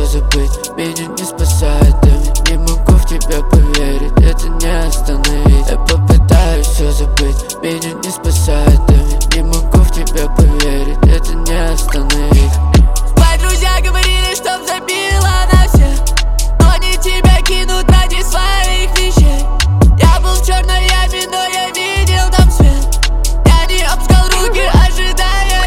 все забыть, меня не спасает. Я не могу в тебя поверить, это не остановить. Я попытаюсь все забыть, меня не спасает. Я не могу в тебя поверить, это не остановить. Твои друзья говорили, чтоб забила на всех, но они тебя кинут ради своих вещей. Я был в черной яме, но я видел там свет. Я не опускал руки, ожидая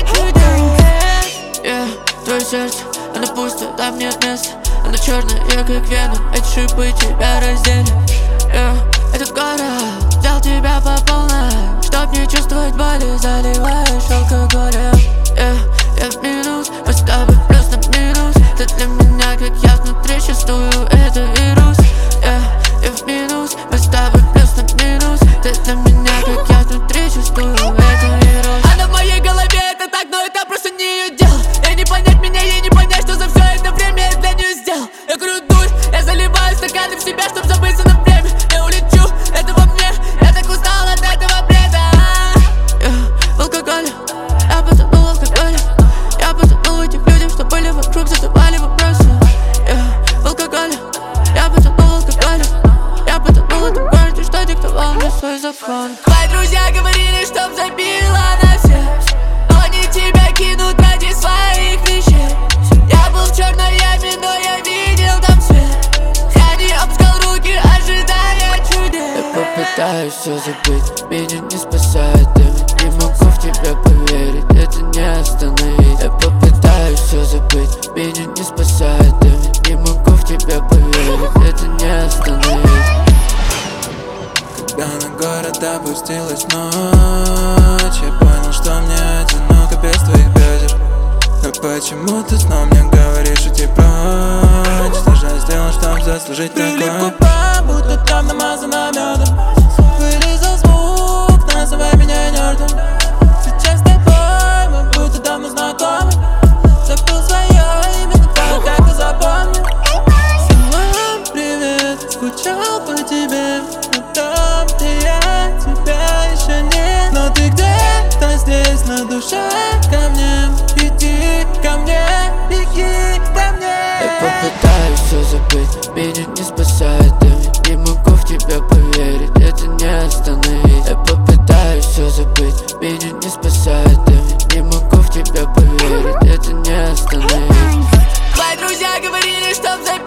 чудес. Твое сердце, оно пусто, там нет места. Оно черное, как веном, эти шипы тебя разделят. Этот город взял тебя по полной, чтоб не чувствовать боли, заливаешь алкоголем. Я в минус, мы с тобой плюс на минус. Ты для меня, как я внутри чувствую, это вирус. Я в минус, мы с тобой плюс на минус. Ты для меня, как я внутри чувствую, это вирус. Она в моей голове, это так, но это просто не ее дело. Ей не понять меня, ей не понять, что за все это время я для нее сделал. Я крутусь, я заливаю стаканы в себя, чтоб забыться на время. Я улечу, это во мне, я так устал от этого бреда. В алкоголе, я потонул в алкоголе. Я потонул в этих людях, что были вокруг, задавали вопросы. В алкоголе, я потонул в алкоголе. Я потонул в этом городе, что диктовал мне свой закон. Твои друзья говорили, чтоб забила на всех, но они тебя кинут ради своих вещей. Я был в черной яме, но я видел там свет. Я не опускал руки, ожидая чудес. Я попытаюсь все забыть, меня не спасает. Я не могу в тебя поверить, это не остановить. Я попытаюсь все забыть, меня не спасает. Я не могу в тебя поверить, это не остановить. Когда на город опустилась ночь, я понял, что мне одиноко без твоих бедер. Но почему ты снова мне говоришь, уйти прочь? Что же я сделал, чтоб заслужить такое? Прилип губам, будто там намазано медом. Вылезал звук, называй меня нердом. Сейчас с тобой мы будто давно знакомы. Забыл свое имя, но так как и запомнил. Салам, привет, скучал по тебе. Но там, где я, тебя еще нет. Но ты где-то здесь, на душе ко мне. Иди ко мне, беги ко мне. Я попытаюсь все забыть, меня не спасает. Я не могу в тебя поверить, это не остановить. Я попытаюсь все забыть, меня не спасает. Я не могу в тебя поверить, это не остановить. Твои друзья говорили, чтоб забила